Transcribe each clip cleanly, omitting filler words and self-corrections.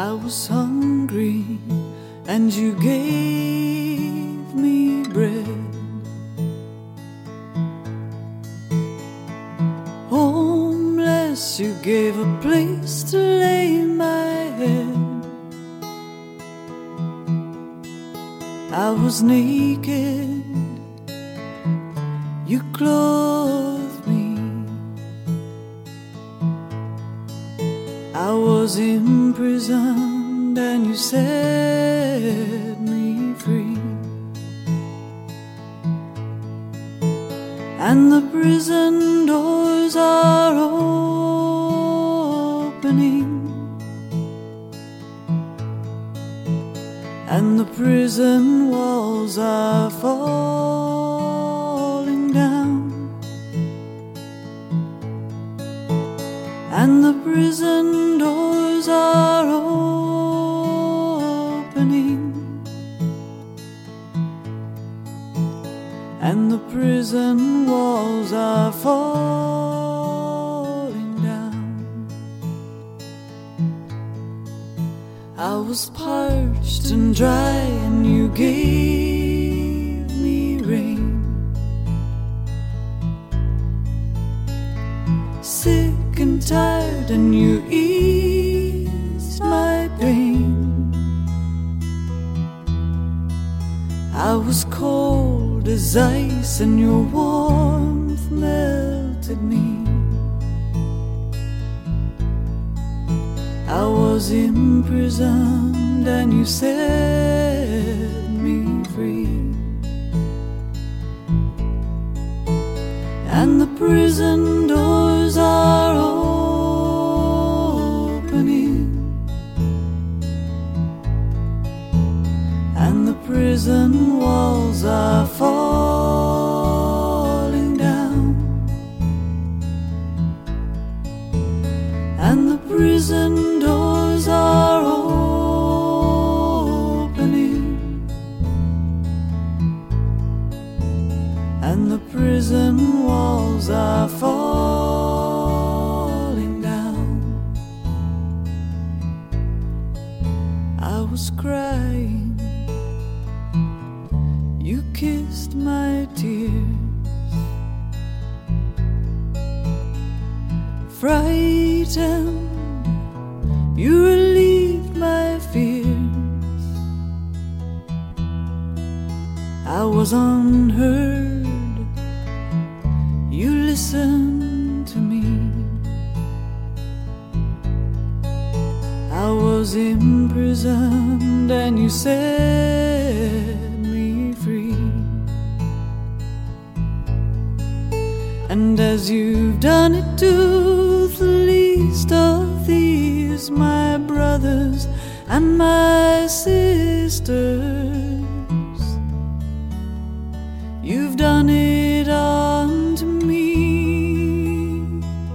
I was hungry and you gave me bread. Homeless, you gave a place to lay my head. I was naked, you clothed me. I was imprisoned and you set me free. And the prison doors are opening, and the prison walls are falling down, and the prison doors are opening, and the prison walls are falling down. I was parched and dry and you gave me rain. Sick and tired and you eased my pain. I was cold as ice and your warmth melted me. I was imprisoned and you set me free. And the prison doors are opening, and the prison walls are falling down, and the prison doors are opening, and the prison walls are falling down. I was crying, you kissed my tears. Frightened, you relieved my fears. I was unheard, you listened to me. I was imprisoned and you set me free. And as you've done it to the least of these, my brothers and my sisters, you've done it unto me.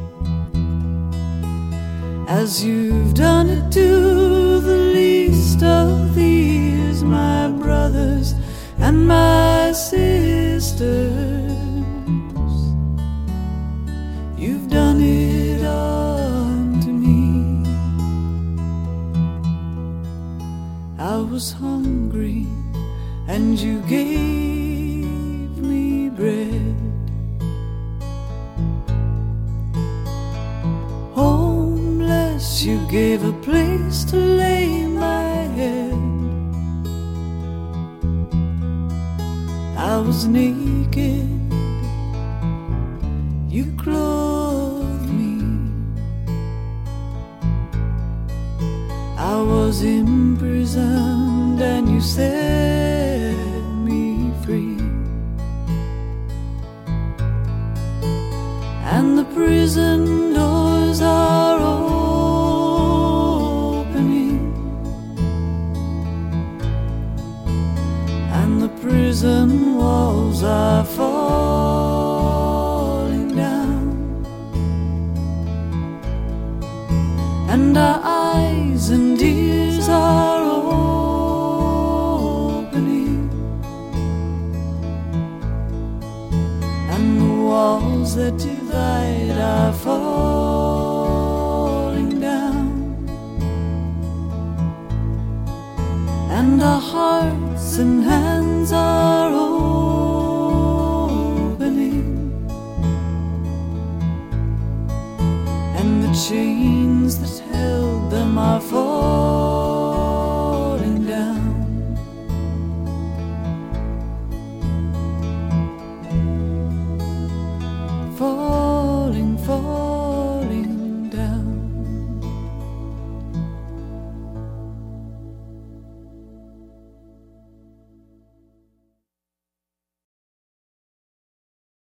As you've done it to the least of these, my brothers and my sisters, you've done it unto me. I was hungry and you gave me bread. Homeless, you gave a place to lay my head. I was naked, you clothed me. I was imprisoned and you set me free. And the prison doors are opening, and the prison walls are falling down, and our eyes and ears are opening, and the walls that divide are falling down, and our hearts and hands are opening, and the chains that held them are falling.